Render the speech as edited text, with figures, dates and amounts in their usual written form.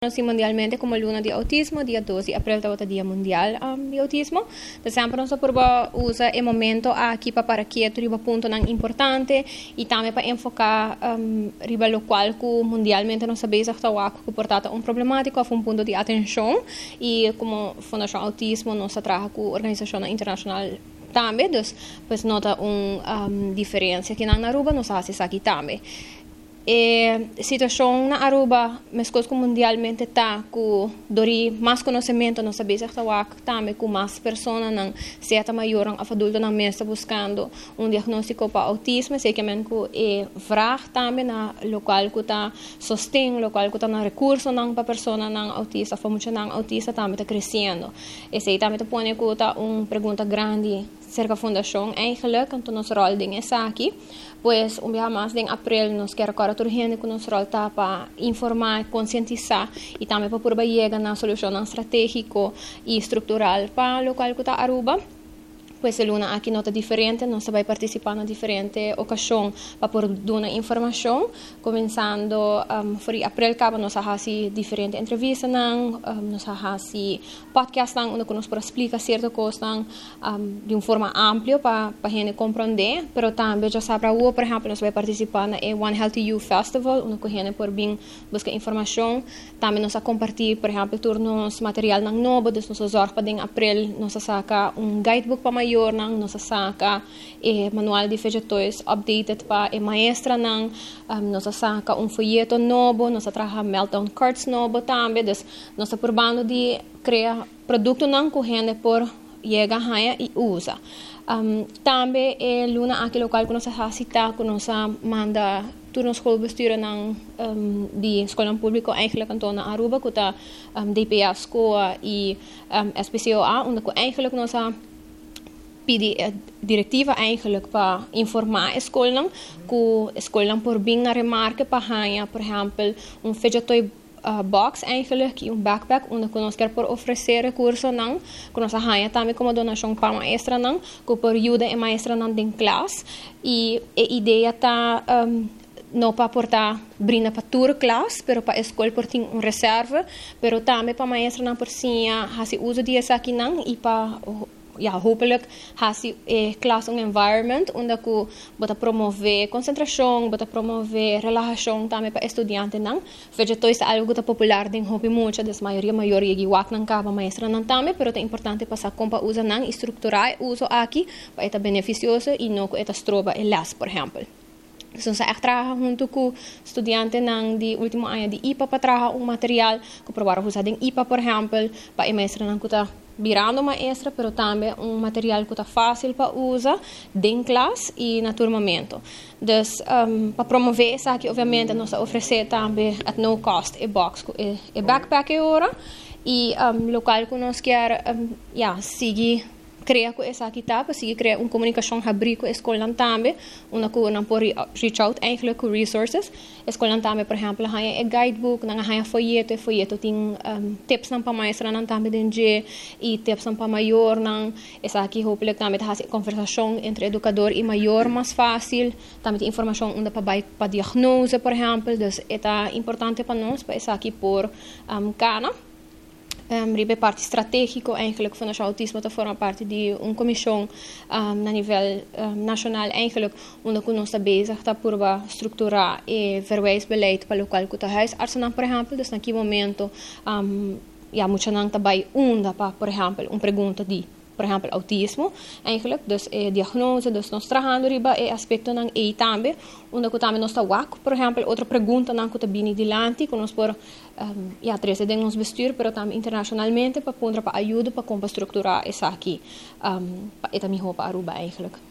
Assim, mundialmente como Luna de Autismo, dia 12 de abril é o Dia Mundial de Autismo. Então, sempre nós usamos o momento aqui para que o ponto importante e também para enfocar riba lo qual mundialmente nós sabemos que é portado problemático a um ponto de atenção e como Fundação Autismo nós trabalha com a organização internacional também, então, pues nota diferença que na Aruba nós fazemos aqui também. A situação na Aruba, mesmo mundialmente, está com mais conhecimento, nós sabemos que está também com mais pessoas, não certa maior, adultos não mesmo buscando diagnóstico para autismo, sei que é vraag também na local que está sustém, local que está na recurso não para pessoas não autistas, para muitos não autistas também está crescendo. E sei também te põe que está pergunta grande cerca da fundação, eigenlijk, então nosso rol é aqui, pois dia mais em abril nós queremos agora urgente que nosso rol está para informar, conscientizar e também para poder chegar na solução estratégica e estrutural para o local que está Aruba. Pois a Luna aqui nota diferente, nós vai participar na diferente ocasião para poder dar informação, começando por abril acaba nós fazemos diferente entrevistas, nós fazemos podcast onde nós podemos explicar certas coisas de uma forma ampla para a gente compreender, mas também já sabe por exemplo, nós vai participar na One Healthy You Festival, onde a gente pode vir buscar informação, também nós compartilhar, por exemplo, turnos material novo, então nós zorg para em abril nós saca guidebook para nós saca manual de vegetais updated para a maestra nós saca folheto novo, nós trabalha meltdown cards novo também, então nós probando de criar produto que a gente por chega e usa. Também é Luna aqui local que nós fazemos, que nós manda turnos schoolbestuur de escola pública eigenlijk kantoor na Aruba, que está DPA School e SPCOA, onde eigenlijk nós pedi diretiva eigenlijk para informar a escola que a escola por bem na remarca para ganhar, por exemplo, vegetal box eigenlijk, um backpack onde nós quer por oferecer recursos que nós ganha também como donação para a maestra que por ajuda a maestra em classe e a ideia está não para portar brinda para toda a classe, mas para a escola por ter reserva, mas também para a maestra não por sim fazer uso disso aqui e para hopelijk hasi classe environment onde que bota promover concentração, bota promover relaxação também para estudante vegetais é algo que popular em hobby muito, das maioria e wak não cava maestra não também, pero é importante passar com para usa e estruturar uso aqui para estar beneficioso e não que estar stroba e las, por exemplo. Então, se trabalha junto com estudantes de último ano de IPA para trabalhar material que provaram usar em IPA, por exemplo, para a maestra não que está virando maestra, mas também material que está fácil para usar em classe e na turmamento. Então, para promover isso aqui, obviamente, nós oferecemos também at no cost a box e backpack agora e local que nós queremos seguir criar com essa aqui para seguir criar comunicação abrir com a escola também, onde não pode reach out eigenlijk com resources. A escola também, por exemplo, há guidebook, há folheto tem tips para maestra também dentro e tips para maior essa aqui hopelijk também há conversação entre educador e maior mais fácil, também tem informação onde para diagnose, por exemplo, então é importante para nós para essa aqui por cana. Ribe parte estratégico eigenlijk van de autisme te forma parte de comissão na nível nacional eigenlijk onde que nós está bezig está por estruturar e verwijsbeleid para local que está huisartsen por exemplo, dus naquele momento muito não trabalha para por exemplo pergunta de por exemplo, autismo, eigenlijk, dus diagnose, dus nós trabalhando riba e aspecto ng A também, onde que também nós está por exemplo, outra pergunta não que está bem adiante, que nós por trazer de nos bestuur, pero também internacionalmente para pôr para ajuda para como estruturar essa aqui, para também para Aruba eigenlijk.